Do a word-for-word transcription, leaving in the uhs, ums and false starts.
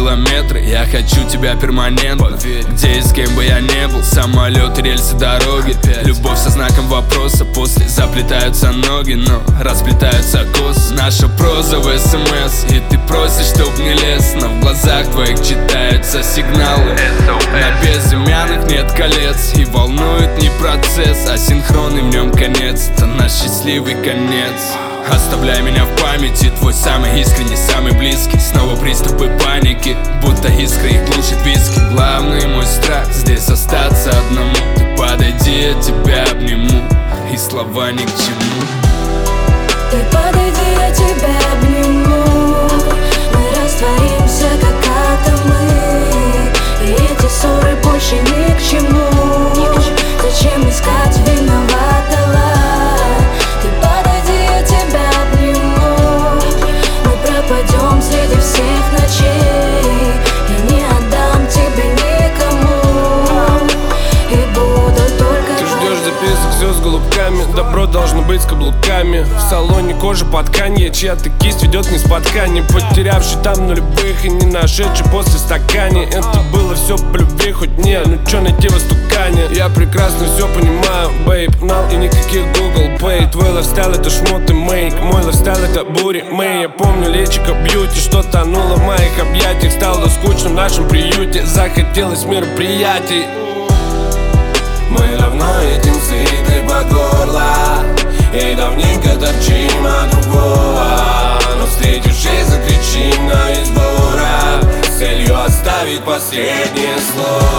километры. Я хочу тебя перманентно, где и с кем бы я не был. Самолеты, рельсы, дороги, любовь со знаком вопроса. После заплетаются ноги, но расплетаются косы. Наша проза в СМС, и ты просишь, чтоб не лез. Но в глазах твоих читаются сигналы. На безымянных нет колец, и волнует не процесс, а синхрон, и в нем конец. Это наш счастливый конец. Оставляй меня в памяти, твой самый искренний, самый близкий. Снова приступы паники, будто искры их глушит виски. Главный мой страх здесь остаться одному. Ты подойди, я тебя обниму, и слова ни к чему. Ты подойди, я тебя обниму. Мы растворимся, как атомы, и эти ссоры больше ни к чему. Зачем искать виноватого? Ты подойди, я тебя обниму. Мы пропадем среди всех ночей. Я не отдам тебе никому, и буду только Ты ждешь записок все с голубками. Добро должно быть с каблуками. В салоне кожа под тканью, чья-то кисть ведет не с по ткани. Потерявший там нулевых и не нашедший после стакане. Это было все по любви, хоть не, ну чё найти в истукане. Я прекрасно все понимаю, бейб, нал и никаких Google Pay. Твой лайфстайл это шмот и мейк, мой лайфстайл это бури мэй. Я помню личико бьюти, что тонуло в моих объятиях. Стало скучно в нашем приюте, захотелось мероприятий. Мы давно едим сыты по горло, и давненько торчим от другого. Но встретившись, закричим на весь город с целью оставить последнее слово.